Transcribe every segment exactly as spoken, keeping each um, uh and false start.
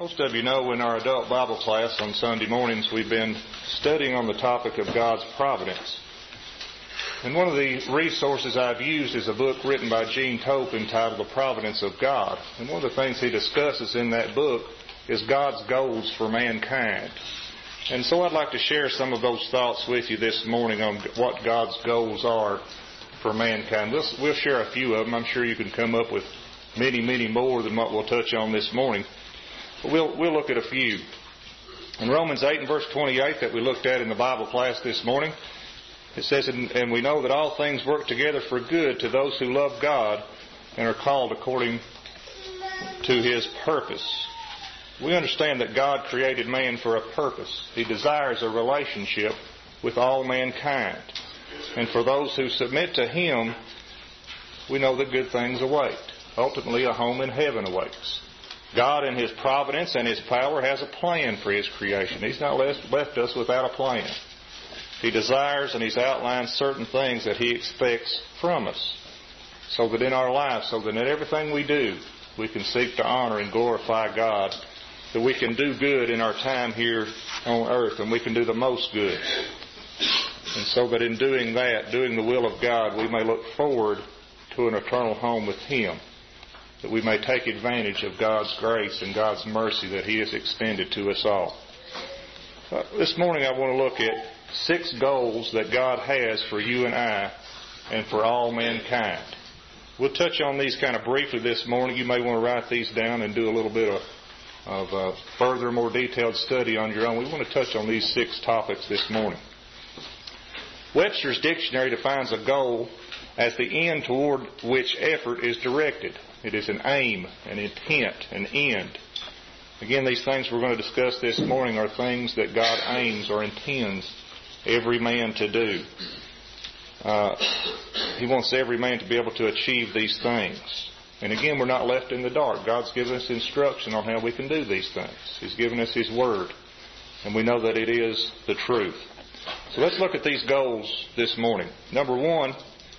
Most of you know in our adult Bible class on Sunday mornings we've been studying on the topic of God's providence. And one of the resources I've used is a book written by Gene Tope entitled The Providence of God. And one of the things he discusses in that book is God's goals for mankind. And so I'd like to share some of those thoughts with you this morning on what God's goals are for mankind. We'll, we'll share a few of them. I'm sure you can come up with many, many more than what we'll touch on this morning. But we'll, we'll look at a few. In Romans eight and verse twenty-eight that we looked at in the Bible class this morning, it says, and, and we know that all things work together for good to those who love God and are called according to His purpose. We understand that God created man for a purpose. He desires a relationship with all mankind. And for those who submit to Him, we know that good things await. Ultimately, a home in heaven awaits. God in His providence and His power has a plan for His creation. He's not left, left us without a plan. He desires and He's outlined certain things that He expects from us, so that in our lives, so that in everything we do, we can seek to honor and glorify God, that we can do good in our time here on earth, and we can do the most good. And so that in doing that, doing the will of God, we may look forward to an eternal home with Him, that we may take advantage of God's grace and God's mercy that He has extended to us all. Uh, this morning I want to look at six goals that God has for you and I and for all mankind. We'll touch on these kind of briefly this morning. You may want to write these down and do a little bit of, of uh, further, more detailed study on your own. We want to touch on these six topics this morning. Webster's Dictionary defines a goal as the end toward which effort is directed. It is an aim, an intent, an end. Again, these things we're going to discuss this morning are things that God aims or intends every man to do. Uh, he wants every man to be able to achieve these things. And again, we're not left in the dark. God's given us instruction on how we can do these things. He's given us His Word. And we know that it is the truth. So let's look at these goals this morning. Number one,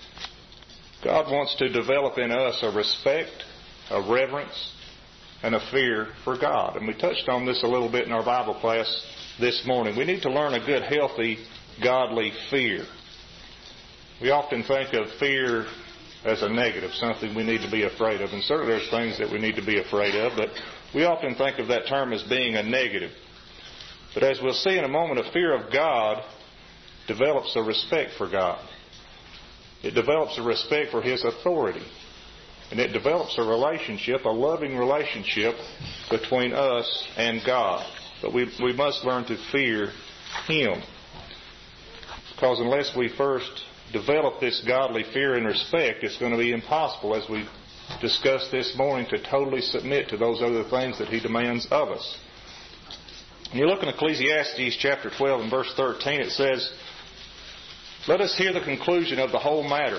God wants to develop in us a respect, a reverence, and a fear for God. And we touched on this a little bit in our Bible class this morning. We need to learn a good, healthy, godly fear. We often think of fear as a negative, something we need to be afraid of. And certainly there's things that we need to be afraid of, but we often think of that term as being a negative. But as we'll see in a moment, a fear of God develops a respect for God. It develops a respect for His authority. And it develops a relationship, a loving relationship between us and God. But we, we must learn to fear Him. Because unless we first develop this godly fear and respect, it's going to be impossible, as we discussed this morning, to totally submit to those other things that He demands of us. When you look in Ecclesiastes chapter twelve and verse thirteen, it says, "Let us hear the conclusion of the whole matter.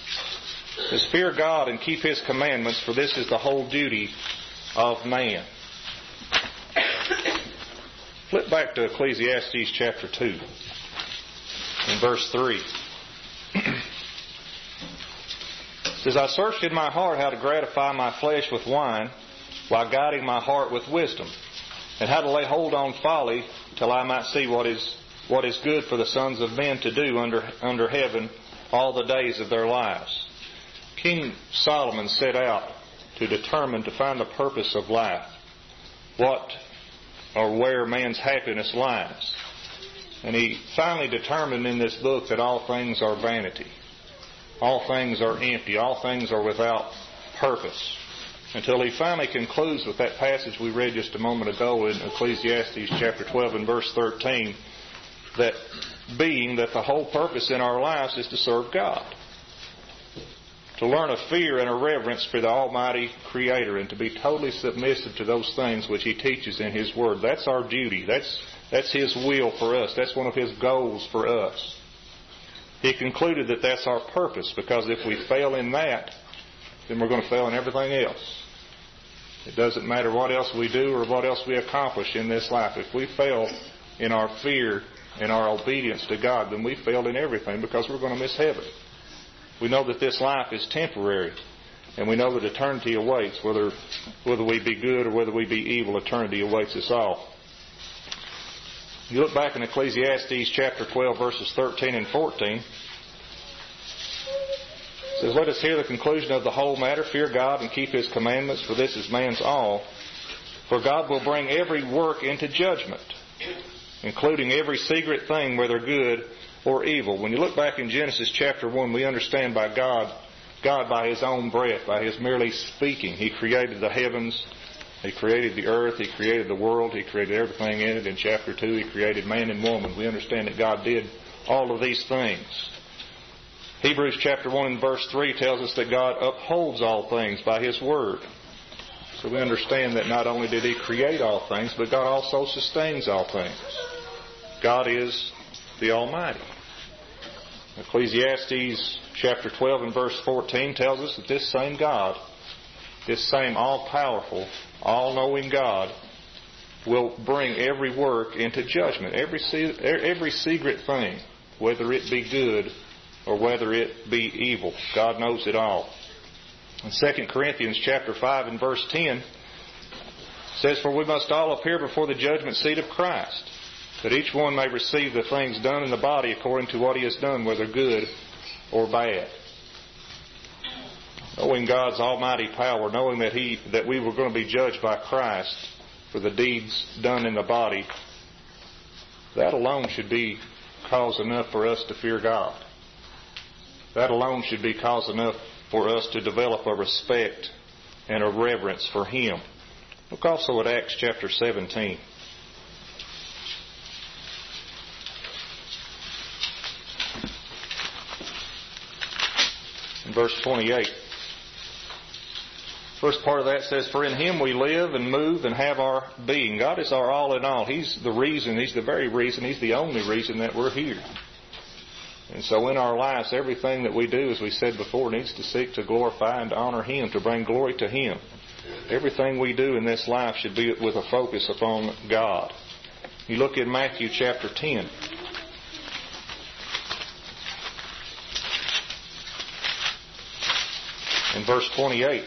Is fear God and keep His commandments, for this is the whole duty of man." Flip back to Ecclesiastes chapter two and verse three. It says, "I searched in my heart how to gratify my flesh with wine, while guiding my heart with wisdom, and how to lay hold on folly, till I might see what is what is good for the sons of men to do under under heaven all the days of their lives." King Solomon set out to determine, to find the purpose of life, what or where man's happiness lies. And he finally determined in this book that all things are vanity. All things are empty. All things are without purpose. Until he finally concludes with that passage we read just a moment ago in Ecclesiastes chapter twelve and verse thirteen, that being that the whole purpose in our lives is to serve God. To learn a fear and a reverence for the Almighty Creator, and to be totally submissive to those things which He teaches in His Word. That's our duty. That's, that's His will for us. That's one of His goals for us. He concluded that that's our purpose, because if we fail in that, then we're going to fail in everything else. It doesn't matter what else we do or what else we accomplish in this life. If we fail in our fear and our obedience to God, then we failed in everything, because we're going to miss heaven. We know that this life is temporary. And we know that eternity awaits. Whether whether we be good or whether we be evil, eternity awaits us all. You look back in Ecclesiastes chapter twelve, verses thirteen and fourteen. It says, "Let us hear the conclusion of the whole matter. Fear God and keep His commandments, for this is man's all. For God will bring every work into judgment, including every secret thing, whether good or evil." When you look back in Genesis chapter one, we understand by God, God by His own breath, by His merely speaking, He created the heavens, He created the earth, He created the world, He created everything in it. In chapter two, He created man and woman. We understand that God did all of these things. Hebrews chapter one and verse three tells us that God upholds all things by His word. So we understand that not only did He create all things, but God also sustains all things. God is the Almighty. Ecclesiastes chapter twelve and verse fourteen tells us that this same God, this same all-powerful, all-knowing God, will bring every work into judgment, every every secret thing, whether it be good or whether it be evil. God knows it all. In Second Corinthians chapter five and verse ten, it says, "For we must all appear before the judgment seat of Christ, that each one may receive the things done in the body according to what he has done, whether good or bad." Knowing God's almighty power, knowing that He that we were going to be judged by Christ for the deeds done in the body, that alone should be cause enough for us to fear God. That alone should be cause enough for us to develop a respect and a reverence for Him. Look also at Acts chapter seventeen. In verse twenty-eight. First part of that says, "For in Him we live and move and have our being." God is our all in all. He's the reason, He's the very reason, He's the only reason that we're here. And so in our lives, everything that we do, as we said before, needs to seek to glorify and to honor Him, to bring glory to Him. Everything we do in this life should be with a focus upon God. You look in Matthew chapter ten. In verse twenty-eight.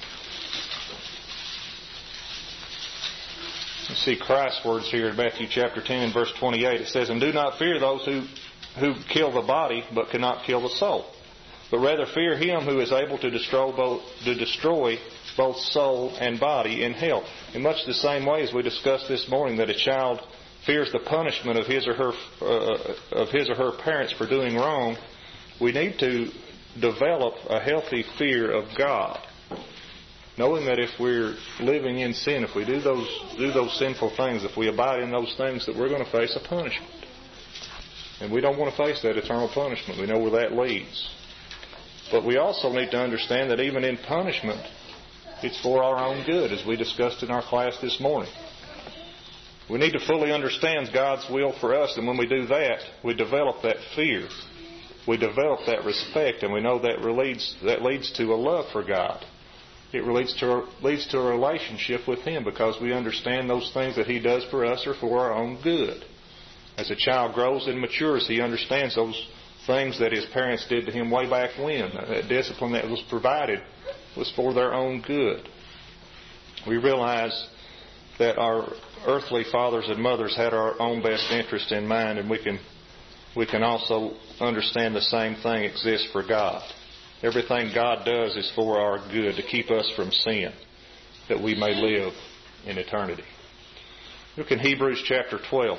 You see Christ's words here in Matthew chapter ten and verse twenty-eight. It says, "And do not fear those who who kill the body, but cannot kill the soul. But rather fear Him who is able to destroy both, to destroy both soul and body in hell." In much the same way as we discussed this morning, that a child fears the punishment of his or her uh, of his or her parents for doing wrong, we need to develop a healthy fear of God, knowing that if we're living in sin, if we do those do those sinful things, if we abide in those things, that we're going to face a punishment. And we don't want to face that eternal punishment. We know where that leads. But we also need to understand that even in punishment, it's for our own good, as we discussed in our class this morning. We need to fully understand God's will for us, and when we do that, we develop that fear. We develop that respect, and we know that leads, that leads to a love for God. It leads to, a, leads to a relationship with Him, because we understand those things that He does for us are for our own good. As a child grows and matures, he understands those things that his parents did to him way back when. That discipline that was provided was for their own good. We realize that our earthly fathers and mothers had our own best interest in mind, and we can we can also understand the same thing exists for God. Everything God does is for our good, to keep us from sin, that we may live in eternity. Look in Hebrews chapter twelve.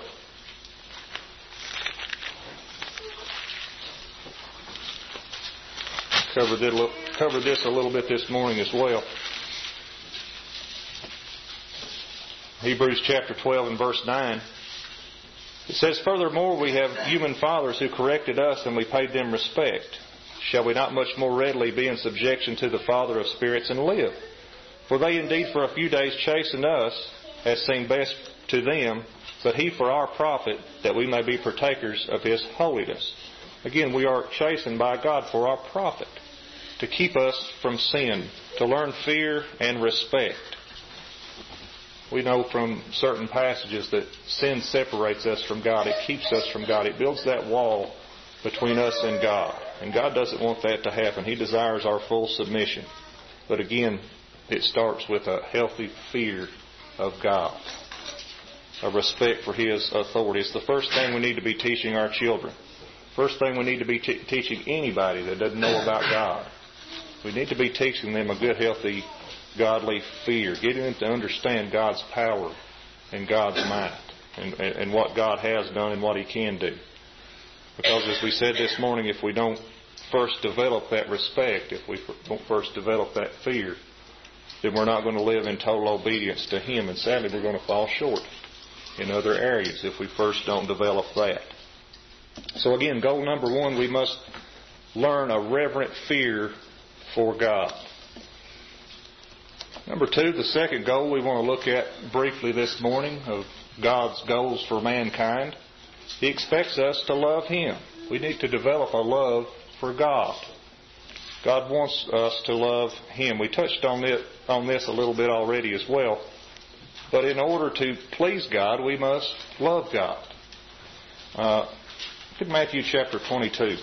Covered this, covered this a little bit this morning as well. Hebrews chapter twelve and verse nine. It says, "Furthermore, we have human fathers who corrected us, and we paid them respect. Shall we not much more readily be in subjection to the Father of spirits and live? For they indeed for a few days chastened us, as seemed best to them, but He for our profit, that we may be partakers of His holiness." Again, we are chastened by God for our profit, to keep us from sin, to learn fear and respect. We know from certain passages that sin separates us from God. It keeps us from God. It builds that wall between us and God. And God doesn't want that to happen. He desires our full submission. But again, it starts with a healthy fear of God, a respect for His authority. It's the first thing we need to be teaching our children. First thing we need to be t- teaching anybody that doesn't know about God. We need to be teaching them a good, healthy, godly fear, getting them to understand God's power and God's might and, and, and what God has done and what He can do. Because as we said this morning, if we don't first develop that respect, if we don't first develop that fear, then we're not going to live in total obedience to Him. And sadly, we're going to fall short in other areas if we first don't develop that. So again, goal number one, we must learn a reverent fear for God. Number two, the second goal we want to look at briefly this morning of God's goals for mankind. He expects us to love Him. We need to develop a love for God. God wants us to love Him. We touched on it, on this a little bit already as well. But in order to please God, we must love God. Uh, look at Matthew chapter twenty-two.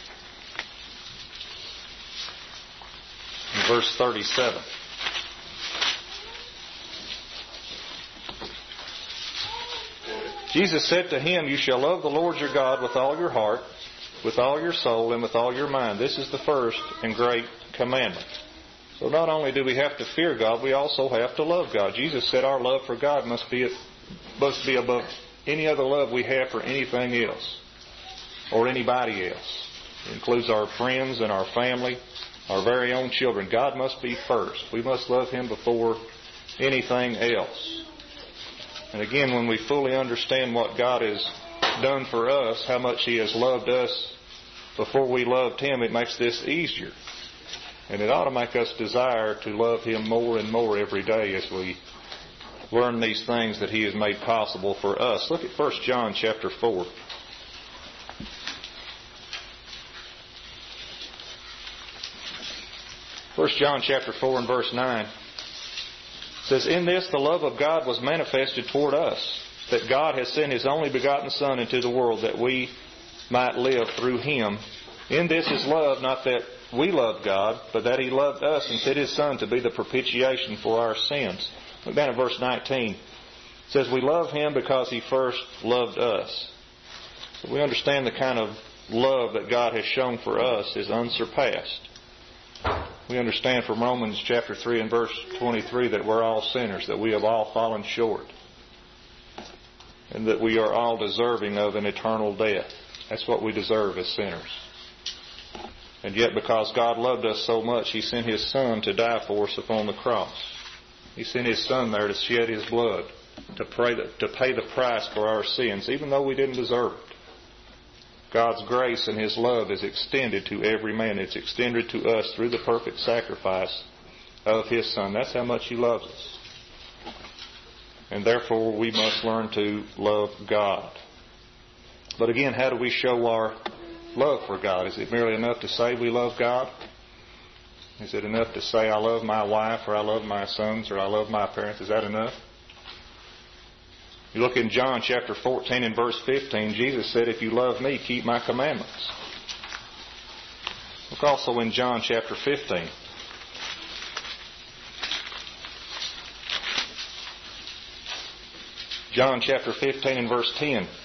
Verse thirty-seven. Jesus said to him, "You shall love the Lord your God with all your heart, with all your soul, and with all your mind. This is the first and great commandment." So not only do we have to fear God, we also have to love God. Jesus said our love for God must be, must be above any other love we have for anything else or anybody else. It includes our friends and our family, our very own children. God must be first. We must love Him before anything else. And again, when we fully understand what God has done for us, how much He has loved us before we loved Him, it makes this easier. And it ought to make us desire to love Him more and more every day as we learn these things that He has made possible for us. Look at First John chapter four. First John chapter four and verse nine. It says, "In this the love of God was manifested toward us, that God has sent His only begotten Son into the world that we might live through Him. In this is love, not that we loved God, but that He loved us and sent His Son to be the propitiation for our sins." Look down at verse nineteen. It says, "We love Him because He first loved us." So we understand the kind of love that God has shown for us is unsurpassed. We understand from Romans chapter three and verse twenty-three that we're all sinners, that we have all fallen short, and that we are all deserving of an eternal death. That's what we deserve as sinners. And yet because God loved us so much, He sent His Son to die for us upon the cross. He sent His Son there to shed His blood, to pay the, to pay the price for our sins, even though we didn't deserve it. God's grace and His love is extended to every man. It's extended to us through the perfect sacrifice of His Son. That's how much He loves us. And therefore we must learn to love God. But again, how do we show our love for God? Is it merely enough to say we love God? Is it enough to say I love my wife, or I love my sons, or I love my parents? Is that enough? You look in John chapter fourteen and verse fifteen, Jesus said, "If you love me, keep my commandments." Look also in John chapter fifteen. John chapter fifteen and verse ten. It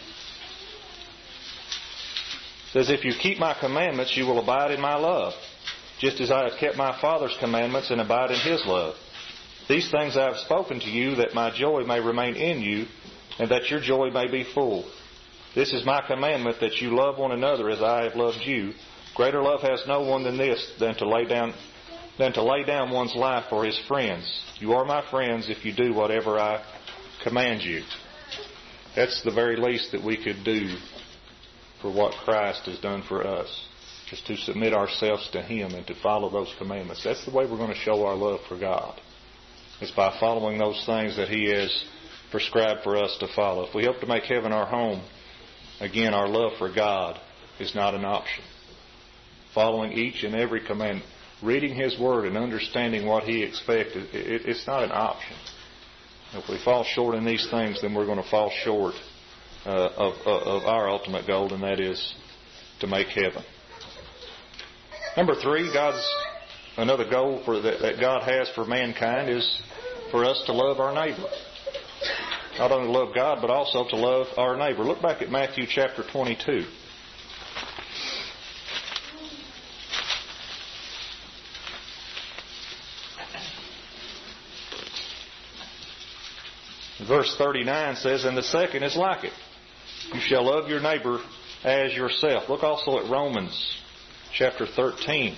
says, "If you keep my commandments, you will abide in my love, just as I have kept my Father's commandments and abide in His love. These things I have spoken to you, that my joy may remain in you, and that your joy may be full. This is my commandment, that you love one another as I have loved you. Greater love has no one than this, than to lay down, than to lay down one's life for his friends. You are my friends if you do whatever I command you." That's the very least that we could do for what Christ has done for us, just to submit ourselves to Him and to follow those commandments. That's the way we're going to show our love for God. It's by following those things that He has prescribed for us to follow. If we hope to make heaven our home, again, our love for God is not an option. Following each and every command, reading His Word and understanding what He expects, it's not an option. If we fall short in these things, then we're going to fall short uh, of, of our ultimate goal, and that is to make heaven. Number three, God's another goal for that, that God has for mankind is for us to love our neighbor. Not only to love God, but also to love our neighbor. Look back at Matthew chapter twenty-two. Verse thirty-nine says, and the second is like it. You shall love your neighbor as yourself. Look also at Romans chapter thirteen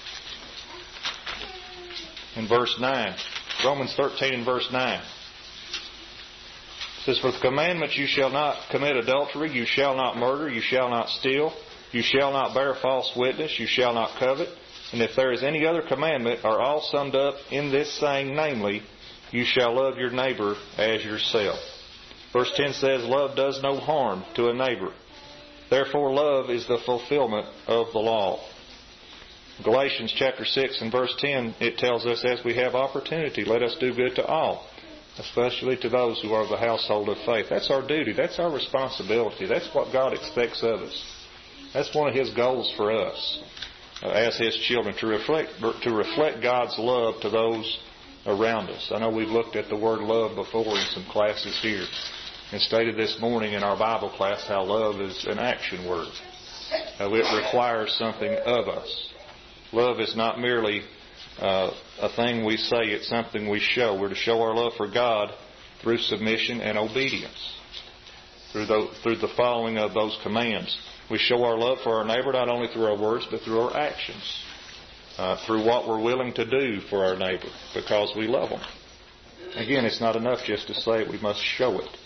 and verse nine. Romans thirteen and verse nine. It says, for the commandment, you shall not commit adultery, you shall not murder, you shall not steal, you shall not bear false witness, you shall not covet. And if there is any other commandment, are all summed up in this saying, namely, you shall love your neighbor as yourself. Verse ten says, love does no harm to a neighbor. Therefore, love is the fulfillment of the law. Galatians chapter six and verse ten, it tells us, as we have opportunity, let us do good to all, especially to those who are of the household of faith. That's our duty. That's our responsibility. That's what God expects of us. That's one of His goals for us uh, as His children, to reflect, to reflect God's love to those around us. I know we've looked at the word love before in some classes here, and stated this morning in our Bible class how love is an action word. Uh, it requires something of us. Love is not merely uh, a thing we say, it's something we show. We're to show our love for God through submission and obedience, through the, through the following of those commands. We show our love for our neighbor not only through our words, but through our actions. Uh, through what we're willing to do for our neighbor because we love them. Again, it's not enough just to say it, we must show it.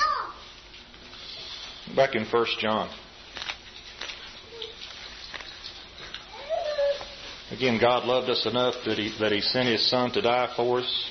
Back in First John. Again, God loved us enough that He, that He sent His Son to die for us.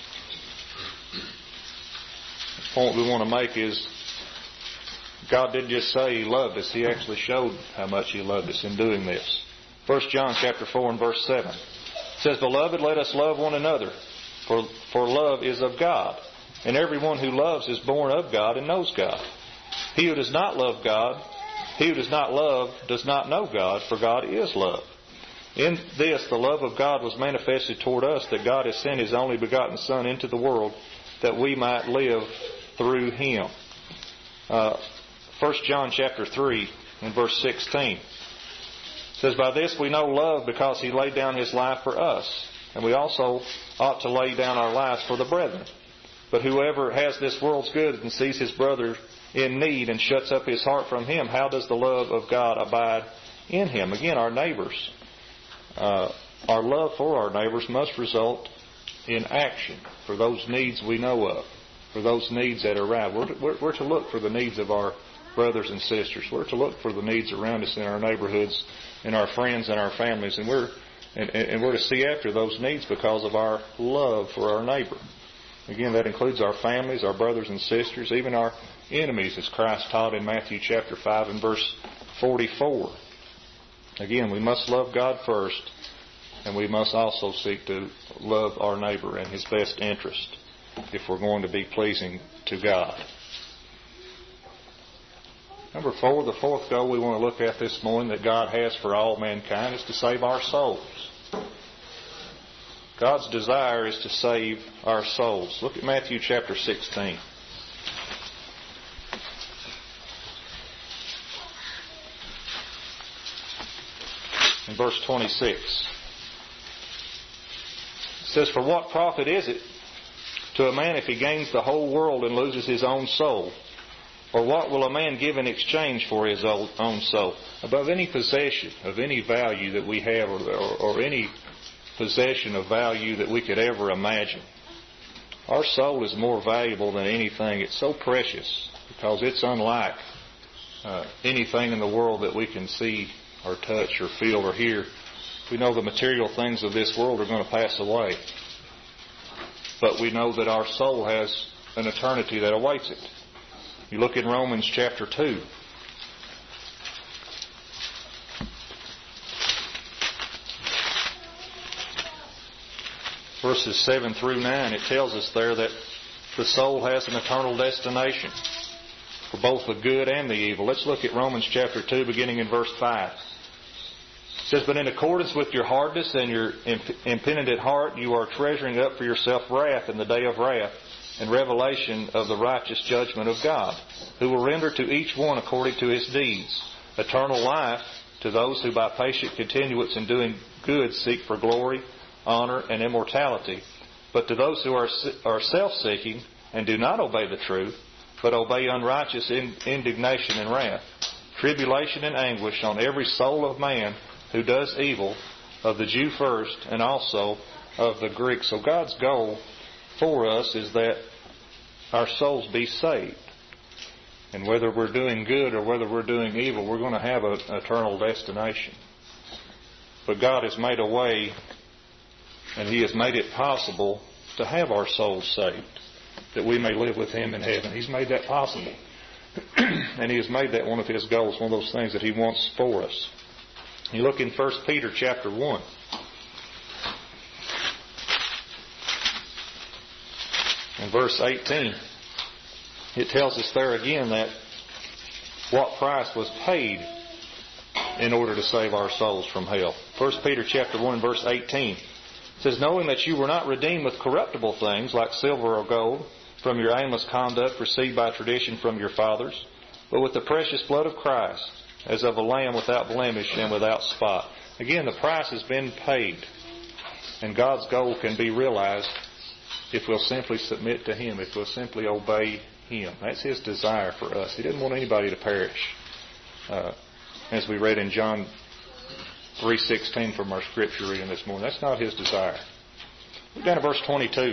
The point we want to make is God didn't just say He loved us, He actually showed how much He loved us in doing this. First John chapter four and verse seven. It says, beloved, let us love one another, for, for love is of God. And everyone who loves is born of God and knows God. He who does not love God, he who does not love does not know God, for God is love. In this the love of God was manifested toward us, that God has sent His only begotten Son into the world, that we might live through Him. Uh, First John chapter three and verse sixteen. It says, by this we know love, because He laid down His life for us, and we also ought to lay down our lives for the brethren. But whoever has this world's good and sees his brother in need and shuts up his heart from him, how does the love of God abide in him? Again, our neighbors, uh, our love for our neighbors must result in action for those needs we know of, for those needs that arrive. We're to, we're, we're to look for the needs of our brothers and sisters. We're to look for the needs around us in our neighborhoods, in our friends and our families, and we're and, and we're to see after those needs because of our love for our neighbor. Again, that includes our families, our brothers and sisters, even our enemies, as Christ taught in Matthew chapter five and verse forty-four. Again, we must love God first, and we must also seek to love our neighbor in his best interest if we're going to be pleasing to God. Number four, the fourth goal we want to look at this morning that God has for all mankind is to save our souls. God's desire is to save our souls. Look at Matthew chapter sixteen. In verse twenty-six. It says, for what profit is it to a man if he gains the whole world and loses his own soul? Or what will a man give in exchange for his own soul? Above any possession of any value that we have, or, or, or any possession of value that we could ever imagine, our soul is more valuable than anything. It's so precious because it's unlike uh, anything in the world that we can see or touch or feel or hear. We know the material things of this world are going to pass away, but we know that our soul has an eternity that awaits it. You look in Romans chapter two. Verses seven through nine, it tells us there that the soul has an eternal destination for both the good and the evil. Let's look at Romans chapter two, beginning in verse five. says, but in accordance with your hardness and your impenitent heart, you are treasuring up for yourself wrath in the day of wrath and revelation of the righteous judgment of God, who will render to each one according to his deeds eternal life to those who by patient continuance in doing good seek for glory, honor, and immortality. But to those who are are self-seeking and do not obey the truth, but obey unrighteous indignation and wrath, tribulation and anguish on every soul of man who does evil, of the Jew first, and also of the Greek. So God's goal for us is that our souls be saved. And whether we're doing good or whether we're doing evil, we're going to have an eternal destination. But God has made a way, and He has made it possible to have our souls saved, that we may live with Him in heaven. He's made that possible. And He has made that one of His goals, one of those things that He wants for us. You look in First Peter chapter one. In verse eighteen, it tells us there again that what price was paid in order to save our souls from hell. First Peter chapter one, verse eighteen. It says, knowing that you were not redeemed with corruptible things like silver or gold from your aimless conduct received by tradition from your fathers, but with the precious blood of Christ, as of a lamb without blemish and without spot. Again, the price has been paid, and God's goal can be realized if we'll simply submit to Him, if we'll simply obey Him. That's His desire for us. He doesn't want anybody to perish. Uh, as we read in John three sixteen from our scripture reading this morning, that's not His desire. Look down at verse twenty-two.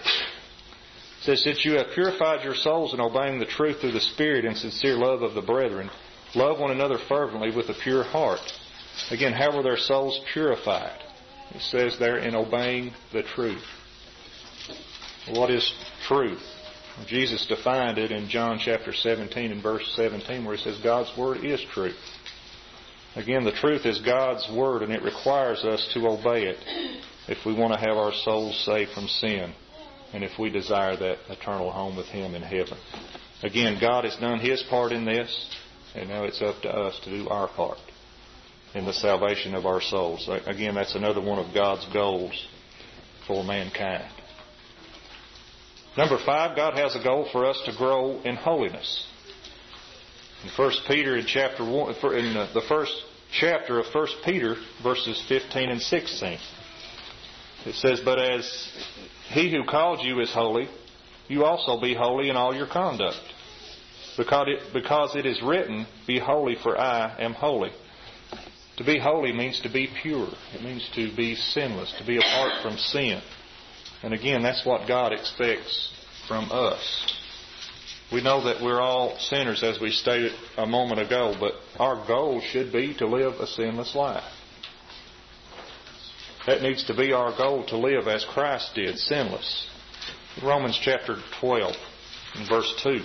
It says, since you have purified your souls in obeying the truth through the Spirit and sincere love of the brethren, love one another fervently with a pure heart. Again, how were their souls purified? It says there, in obeying the truth. What is truth? Jesus defined it in John chapter seventeen and verse seventeen, where He says God's Word is truth. Again, the truth is God's Word, and it requires us to obey it if we want to have our souls saved from sin, and if we desire that eternal home with Him in heaven. Again, God has done His part in this, and now it's up to us to do our part in the salvation of our souls. Again, that's another one of God's goals for mankind. Number five, God has a goal for us to grow in holiness. In First Peter, in chapter one, in the first chapter of First Peter, verses fifteen and sixteen, it says, "But as He who called you is holy, you also be holy in all your conduct, because it, because it is written, 'Be holy, for I am holy.'" To be holy means to be pure. It means to be sinless, to be apart from sin. And again, that's what God expects from us. We know that we're all sinners, as we stated a moment ago, but our goal should be to live a sinless life. That needs to be our goal, to live as Christ did, sinless. Romans chapter twelve, and verse two.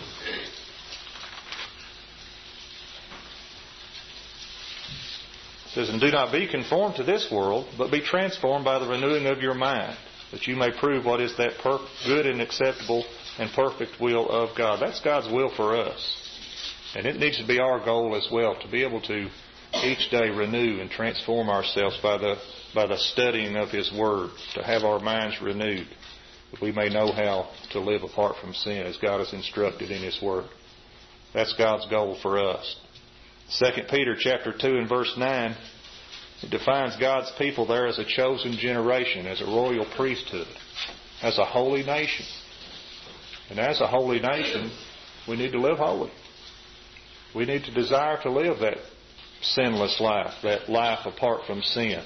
It says, "And do not be conformed to this world, but be transformed by the renewing of your mind, that you may prove what is that per- good and acceptable and perfect will of God." That's God's will for us. And it needs to be our goal as well, to be able to each day renew and transform ourselves by the by the studying of His Word, to have our minds renewed, that we may know how to live apart from sin as God has instructed in His Word. That's God's goal for us. Second Peter chapter two and verse nine, it defines God's people there as a chosen generation, as a royal priesthood, as a holy nation. And as a holy nation, we need to live holy. We need to desire to live that sinless life, that life apart from sin.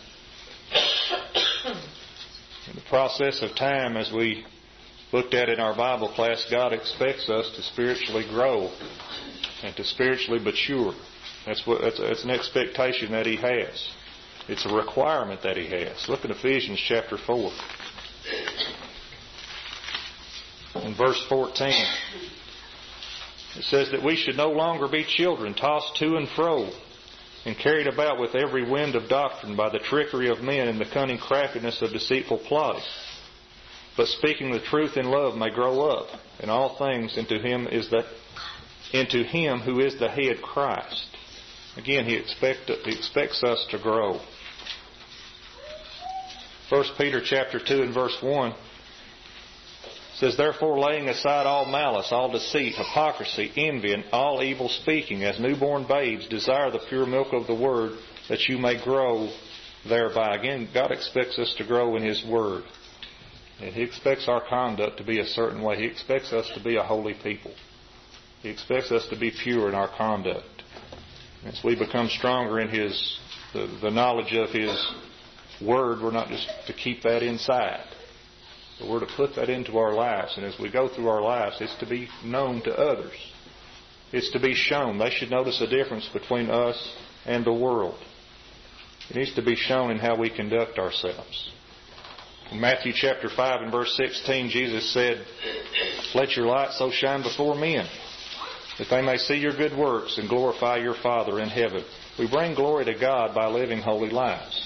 In the process of time, as we looked at in our Bible class, God expects us to spiritually grow and to spiritually mature. That's what that's, that's an expectation that He has. It's a requirement that He has. Look at Ephesians chapter four. In verse fourteen, it says that we should no longer be children, tossed to and fro, and carried about with every wind of doctrine by the trickery of men and the cunning craftiness of deceitful plotting. But speaking the truth in love may grow up in all things into Him is the into Him who is the head, Christ. Again, He expect he expects us to grow First Peter chapter two and verse one says, "Therefore laying aside all malice, all deceit, hypocrisy, envy, and all evil speaking, as newborn babes desire the pure milk of the Word, that you may grow thereby." Again, God expects us to grow in His Word. And He expects our conduct to be a certain way. He expects us to be a holy people. He expects us to be pure in our conduct. As we become stronger in His, the, the knowledge of His Word, we're not just to keep that inside, but we're to put that into our lives. And as we go through our lives, it's to be known to others. It's to be shown. They should notice a difference between us and the world. It needs to be shown in how we conduct ourselves. In Matthew chapter five and verse sixteen, Jesus said, "Let your light so shine before men, that they may see your good works and glorify your Father in heaven." We bring glory to God by living holy lives.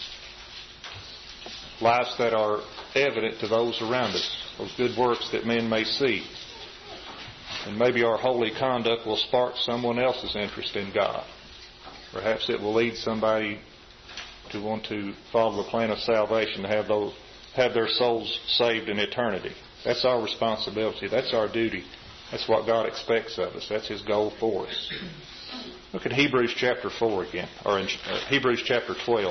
Lives that are evident to those around us. Those good works that men may see. And maybe our holy conduct will spark someone else's interest in God. Perhaps it will lead somebody to want to follow the plan of salvation, to have those, have their souls saved in eternity. That's our responsibility. That's our duty. That's what God expects of us. That's His goal for us. Look at Hebrews chapter four again, or in Hebrews chapter twelve.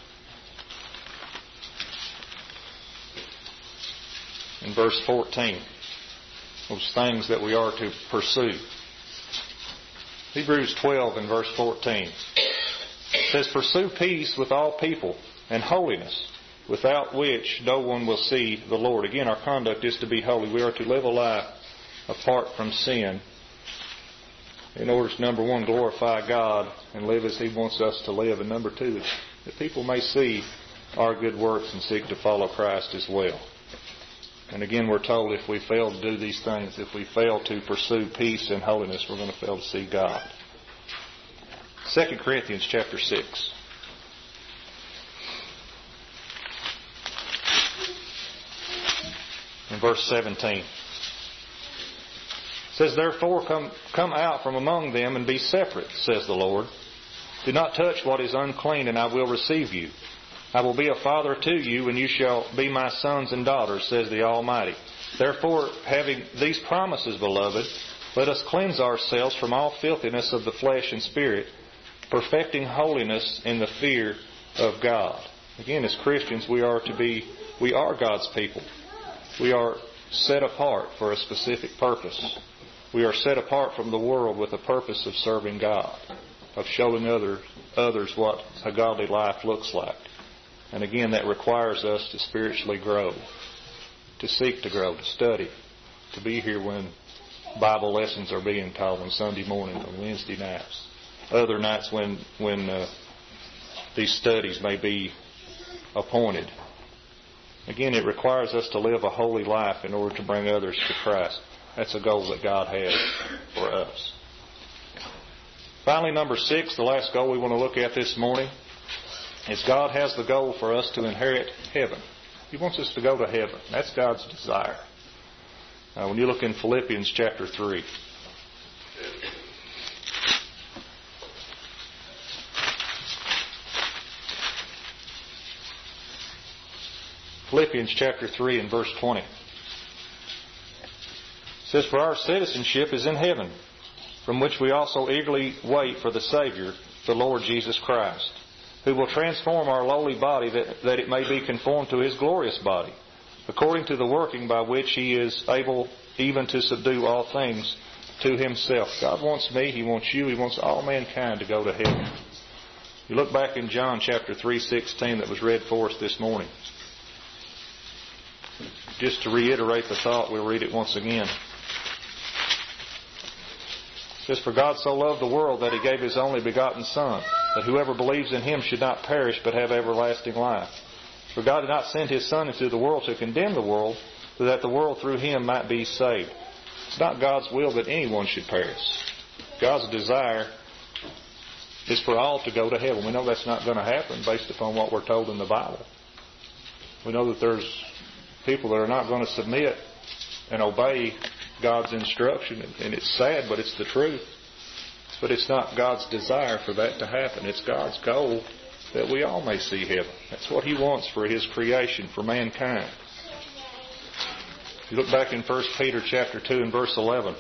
In verse fourteen, those things that we are to pursue. Hebrews twelve and verse fourteen says, "Pursue peace with all people and holiness, without which no one will see the Lord." Again, our conduct is to be holy. We are to live a life apart from sin in order to, number one, glorify God and live as He wants us to live, and number two, that people may see our good works and seek to follow Christ as well. And again, we're told if we fail to do these things, if we fail to pursue peace and holiness, we're going to fail to see God. Second Corinthians chapter six. In verse seventeen. It says, "Therefore come, come out from among them and be separate, says the Lord. Do not touch what is unclean, and I will receive you. I will be a father to you, and you shall be my sons and daughters, says the Almighty. Therefore, having these promises, beloved, let us cleanse ourselves from all filthiness of the flesh and spirit, perfecting holiness in the fear of God." Again, as Christians, we are to be, we are God's people. We are set apart for a specific purpose. We are set apart from the world with a purpose of serving God, of showing others, others what a godly life looks like. And again, that requires us to spiritually grow, to seek to grow, to study, to be here when Bible lessons are being taught on Sunday morning, on Wednesday nights, other nights when when uh, these studies may be appointed. Again, it requires us to live a holy life in order to bring others to Christ. That's a goal that God has for us. Finally, number six, the last goal we want to look at this morning, is God has the goal for us to inherit heaven. He wants us to go to heaven. That's God's desire. Uh, when you look in Philippians chapter three. Philippians chapter three and verse twenty. It says, "For our citizenship is in heaven, from which we also eagerly wait for the Savior, the Lord Jesus Christ, who will transform our lowly body that, that it may be conformed to His glorious body, according to the working by which He is able even to subdue all things to Himself." God wants me, He wants you, He wants all mankind to go to heaven. You look back in John chapter three sixteen that was read for us this morning. Just to reiterate the thought, we'll read it once again. It says, "For God so loved the world that He gave His only begotten Son, that whoever believes in Him should not perish but have everlasting life. For God did not send His Son into the world to condemn the world, but that the world through Him might be saved." It's not God's will that anyone should perish. God's desire is for all to go to heaven. We know that's not going to happen based upon what we're told in the Bible. We know that there's people that are not going to submit and obey God's instruction, and it's sad, but it's the truth. But it's not God's desire for that to happen. It's God's goal that we all may see heaven. That's what He wants for His creation, for mankind. If you look back in First Peter chapter two and verse eleven.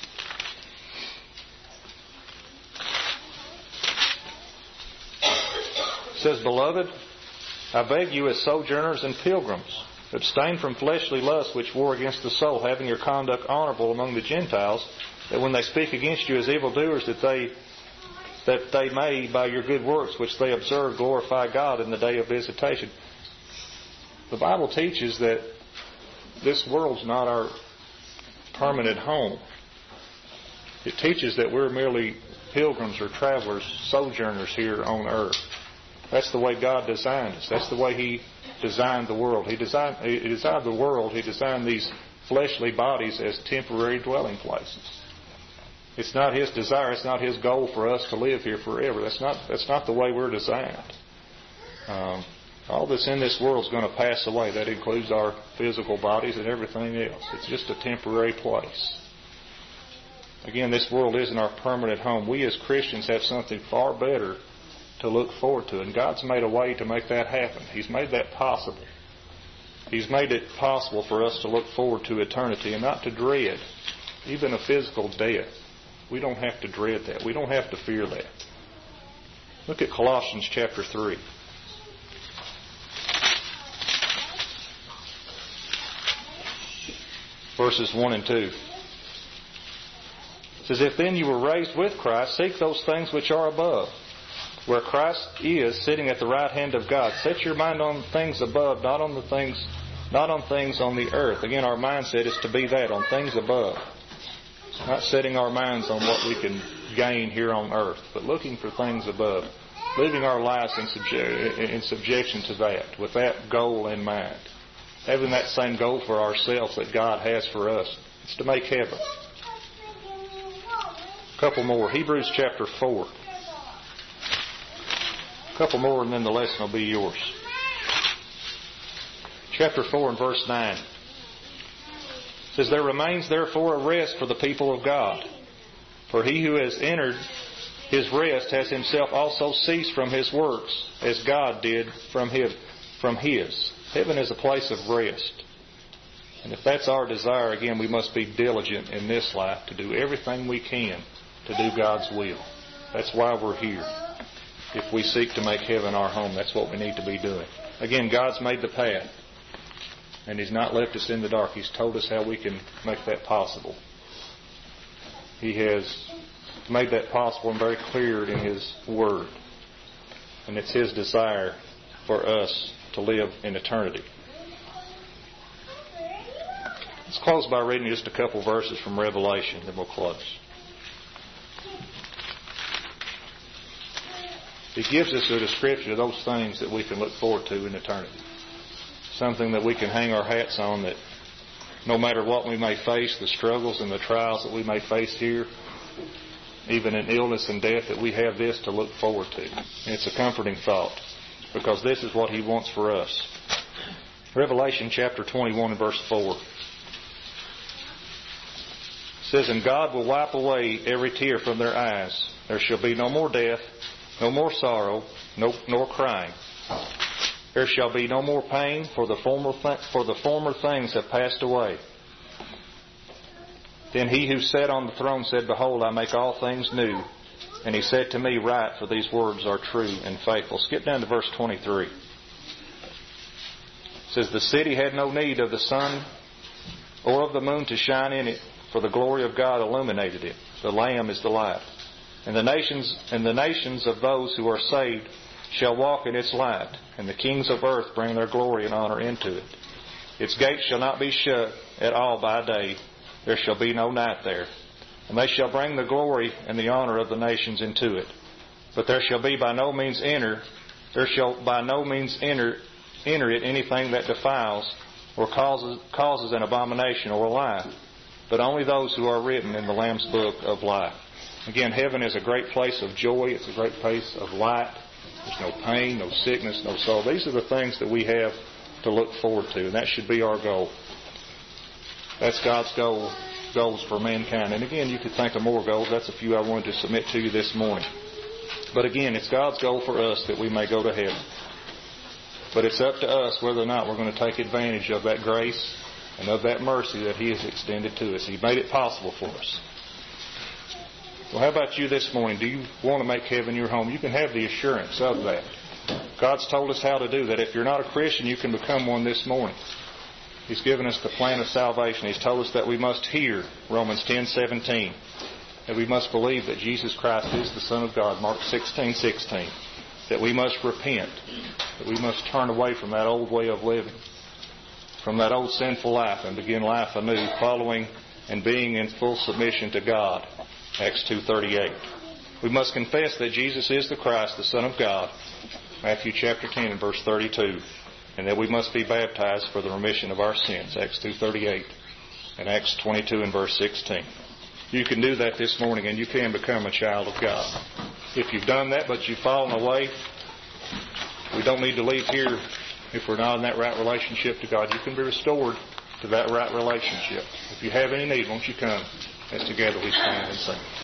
It says, Beloved, I beg you as sojourners and pilgrims, abstain from fleshly lusts which war against the soul, having your conduct honorable among the Gentiles, that when they speak against you as evildoers, that they that they may, by your good works which they observe, glorify God in the day of visitation. The Bible teaches that this world's not our permanent home. It teaches that we're merely pilgrims or travelers, sojourners here on earth. That's the way God designed us. That's the way He designed the world. He designed, he designed the world. He designed these fleshly bodies as temporary dwelling places. It's not His desire. It's not His goal for us to live here forever. That's not, that's not the way we're designed. Um, all that's in this world is going to pass away. That includes our physical bodies and everything else. It's just a temporary place. Again, this world isn't our permanent home. We as Christians have something far better to look forward to. And God's made a way to make that happen. He's made that possible. He's made it possible for us to look forward to eternity and not to dread even a physical death. We don't have to dread that. We don't have to fear that. Look at Colossians chapter three. Verses one and two. It says, If then you were raised with Christ, seek those things which are above, where Christ is sitting at the right hand of God. Set your mind on things above, not on the things, not on things on the earth. Again, our mindset is to be that, on things above. Not setting our minds on what we can gain here on earth, but looking for things above. Living our lives in, subje- in subjection to that, with that goal in mind. Having that same goal for ourselves that God has for us. It's to make heaven. A couple more. Hebrews chapter four. A couple more and then the lesson will be yours. Chapter four and verse nine. It says, There remains therefore a rest for the people of God. For he who has entered his rest has himself also ceased from his works, as God did from his. From his. Heaven is a place of rest. And if that's our desire, again, we must be diligent in this life to do everything we can to do God's will. That's why we're here. If we seek to make heaven our home, that's what we need to be doing. Again, God's made the path. And He's not left us in the dark. He's told us how we can make that possible. He has made that possible and very clear in His Word. And it's His desire for us to live in eternity. Let's close by reading just a couple verses from Revelation, then we'll close. It gives us a description of those things that we can look forward to in eternity. Something that we can hang our hats on, that no matter what we may face, the struggles and the trials that we may face here, even in illness and death, that we have this to look forward to. And it's a comforting thought, because this is what He wants for us. Revelation chapter twenty-one and verse four. It says, And God will wipe away every tear from their eyes. There shall be no more death, no more sorrow, no, nor crying. There shall be no more pain, for the former th- for the former things have passed away. Then He who sat on the throne said, Behold, I make all things new. And He said to me, Write, for these words are true and faithful. Skip down to verse twenty-three. It says, The city had no need of the sun or of the moon to shine in it, for the glory of God illuminated it. The Lamb is the light. And the nations and the nations of those who are saved shall walk in its light, and the kings of earth bring their glory and honor into it. Its gates shall not be shut at all by day. There shall be no night there. And they shall bring the glory and the honor of the nations into it. But there shall be by no means enter, there shall by no means enter, enter it anything that defiles or causes, causes an abomination or a lie, but only those who are written in the Lamb's book of life. Again, heaven is a great place of joy. It's a great place of light. There's no pain, no sickness, no sorrow. These are the things that we have to look forward to, and that should be our goal. That's God's goal, goals for mankind. And again, you could think of more goals. That's a few I wanted to submit to you this morning. But again, it's God's goal for us that we may go to heaven. But it's up to us whether or not we're going to take advantage of that grace and of that mercy that He has extended to us. He made it possible for us. Well, how about you this morning? Do you want to make heaven your home? You can have the assurance of that. God's told us how to do that. If you're not a Christian, you can become one this morning. He's given us the plan of salvation. He's told us that we must hear Romans ten seventeen. That we must believe that Jesus Christ is the Son of God, Mark sixteen sixteen. That we must repent. That we must turn away from that old way of living, from that old sinful life, and begin life anew, following and being in full submission to God. Acts two thirty-eight. We must confess that Jesus is the Christ, the Son of God. Matthew chapter ten and verse thirty-two. And that we must be baptized for the remission of our sins. Acts two thirty-eight and Acts twenty-two and verse sixteen. You can do that this morning and you can become a child of God. If you've done that but you've fallen away, we don't need to leave here if we're not in that right relationship to God. You can be restored to that right relationship. If you have any need, won't you come as together we stand and sing.